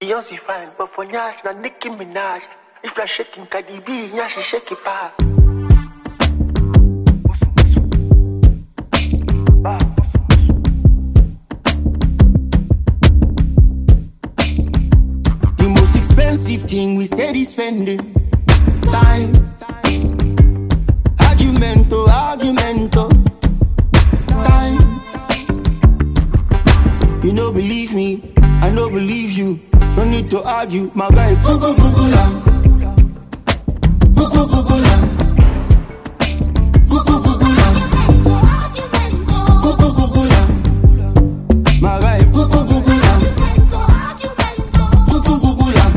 Beyonce fine, but for Nyash, na Nicki Minaj. If you're shaking Cardi B, Nyash shake it fast. The most expensive thing we steady spending time. Argumento, time. You no believe me, I no believe you. No need to argue, my guy. Kuku kuku lam, kuku kuku lam, kuku kuku lam, kuku kuku lam, my guy. Kuku kuku lam, kuku kuku lam.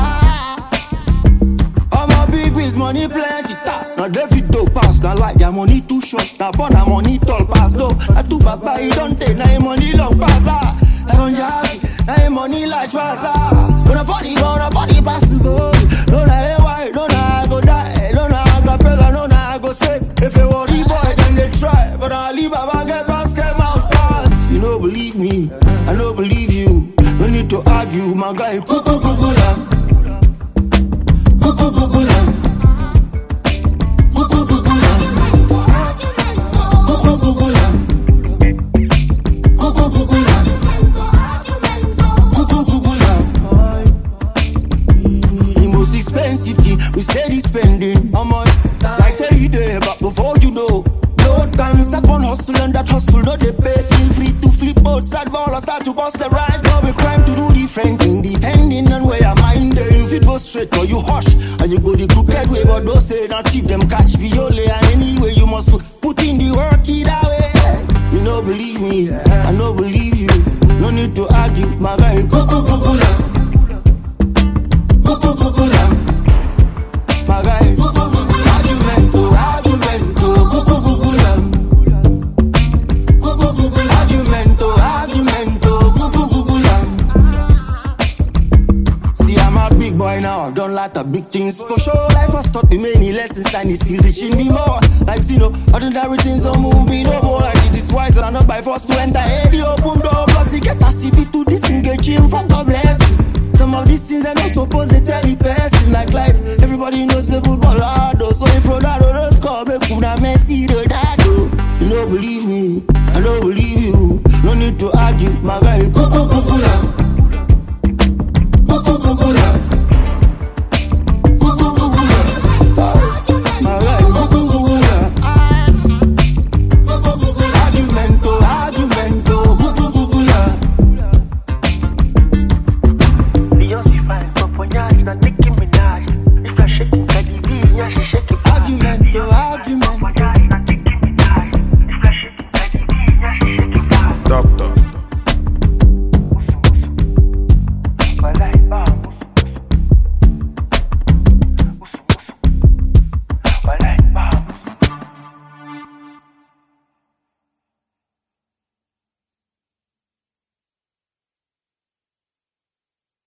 All my big biz money plenty. Now David do pass, now like their money too short. Now born a money tall pass though. I too baba, he don't take now money long pass. I don't jazz. Now money large pass. Don't funny possible. Don't know why, don't know I go die. Don't know I go pay, don't know I go save. If you worry boy, then they try. But I leave Baba get pass, came out pass. You don't believe me, I don't believe you. No need to argue, my guy. Kuku kuku lam, kuku kuku lam, kuku kuku lam, kuku kuku lam, kuku kuku lam. The most expensive thing we steady spending. How much? Like say you there, but before you know, no time start one hustle and that hustle no they pay. Feel free to flip boats, that ball or start to bust the ride. No be crime to do different thing, depending on where your mind is. If it goes straight or you hush, and you go the crooked way, but don't say not thief them catch Viole. And anyway you must put in the work either way. You no believe me, I no believe you. No need to argue, my guy. Kuku kuku lam, kuku kuku lam, my guy. Argumento, kuku kuku lam, kuku kuku lam. Argumento, kuku kuku lam. See, I'm a big boy now, I've done lot of big things. For sure, life has taught me many lessons and it's still teaching me more. Like, you know, ordinary things don't move me no more. Like, it is wise and not by force to enter any open door. Plus, you get a CB to disengage him from God bless you. Some of these things I not supposed to tell the person. Like life, everybody knows the football hard. So if Ronaldo does score, make una Messi Ronaldo. You don't believe me, I don't believe you. No need to argue, my guy. Kuku kuku lam.